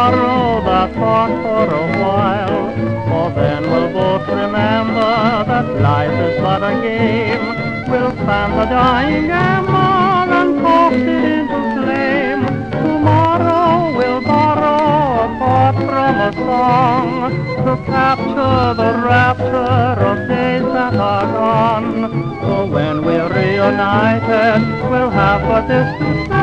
tomorrow that thought for a while, for then we'll both remember that life is but a game. We'll fan the dying ember and coax it into flame. Tomorrow we'll borrow a thought from a song to capture the rapture of days that are gone. So when we're reunited, we'll have but this to say: